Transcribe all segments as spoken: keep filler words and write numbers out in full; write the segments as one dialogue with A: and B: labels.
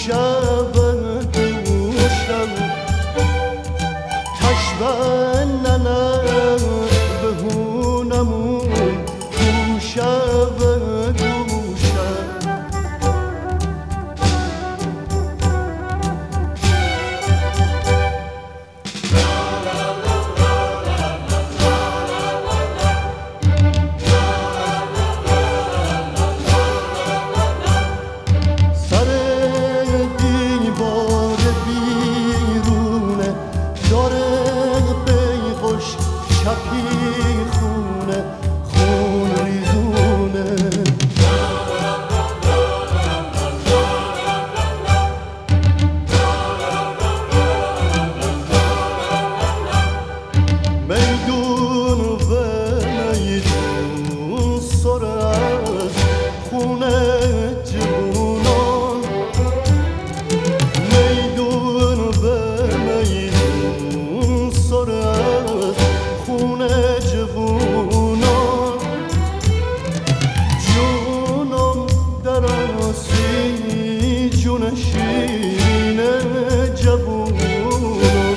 A: شود دوشم تشبننه بهونمون تو شود دوشم خونه خون ریزونه میدون و میدون سر از خونه جوانان میدون و میدون سر از خونه جوانان جونم در آسی جون شیرین جوانان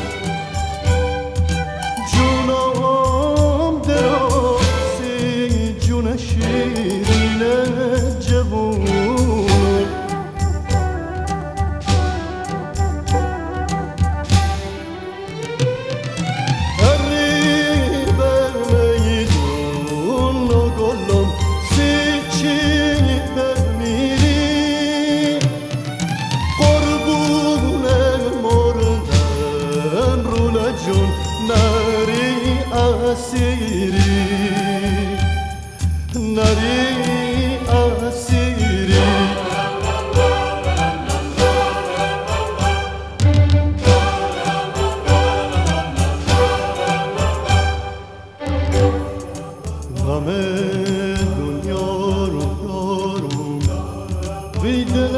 A: جونم در آسی جون شیرین جوانان نری اسیری نری اسیری غم دنیا رو دارم بی دل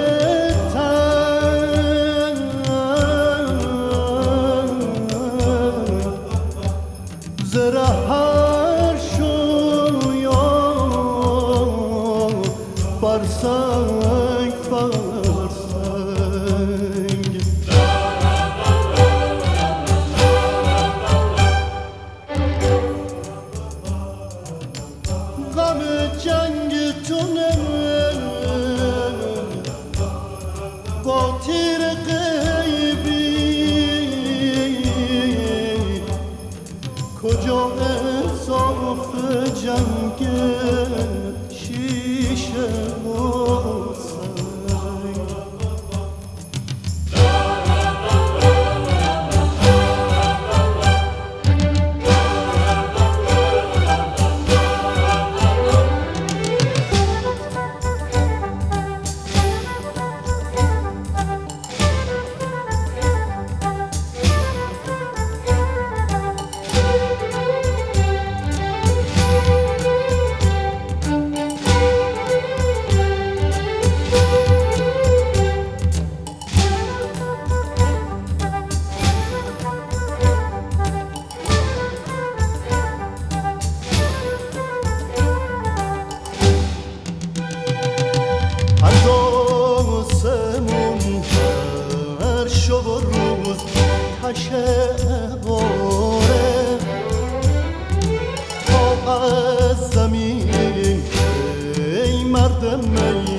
A: زره هر شویا فرسنگ فرسنگ غم جنگ تو نه با تیر کجا انصاف جنگ شیشه و سنگ باره تا از زمین ای مرد